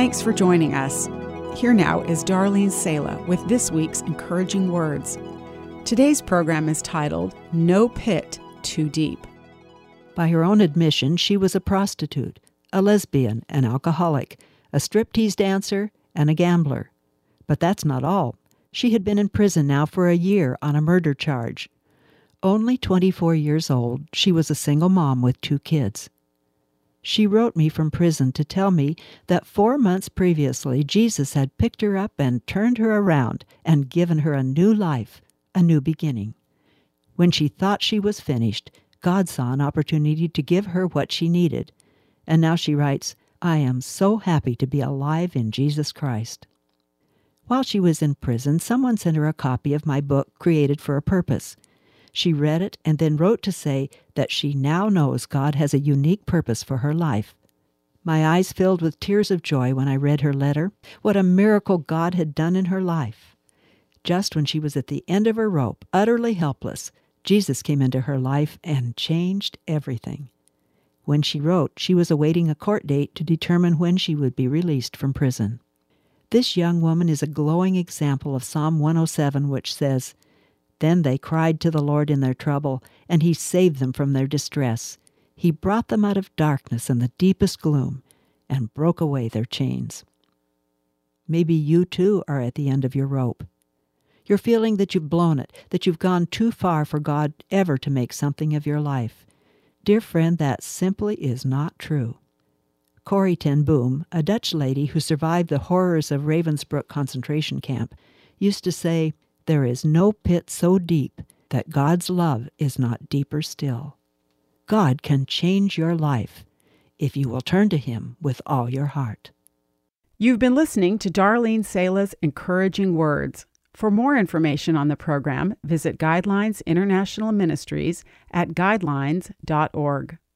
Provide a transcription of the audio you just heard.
Thanks for joining us. Here now is Darlene Sala with this week's encouraging words. Today's program is titled, No Pit Too Deep. By her own admission, she was a prostitute, a lesbian, an alcoholic, a striptease dancer, and a gambler. But that's not all. She had been in prison now for a year on a murder charge. Only 24 years old, she was a single mom with 2 kids. She wrote me from prison to tell me that 4 months previously, Jesus had picked her up and turned her around and given her a new life, a new beginning. When she thought she was finished, God saw an opportunity to give her what she needed. And now she writes, I am so happy to be alive in Jesus Christ. While she was in prison, someone sent her a copy of my book, Created for a Purpose. She read it and then wrote to say that she now knows God has a unique purpose for her life. My eyes filled with tears of joy when I read her letter. What a miracle God had done in her life. Just when she was at the end of her rope, utterly helpless, Jesus came into her life and changed everything. When she wrote, she was awaiting a court date to determine when she would be released from prison. This young woman is a glowing example of Psalm 107, which says, Then they cried to the Lord in their trouble, and He saved them from their distress. He brought them out of darkness and the deepest gloom, and broke away their chains. Maybe you too are at the end of your rope. You're feeling that you've blown it, that you've gone too far for God ever to make something of your life. Dear friend, that simply is not true. Corrie ten Boom, a Dutch lady who survived the horrors of Ravensbrück concentration camp, used to say, There is no pit so deep that God's love is not deeper still. God can change your life if you will turn to Him with all your heart. You've been listening to Darlene Sala's Encouraging Words. For more information on the program, visit Guidelines International Ministries at guidelines.org.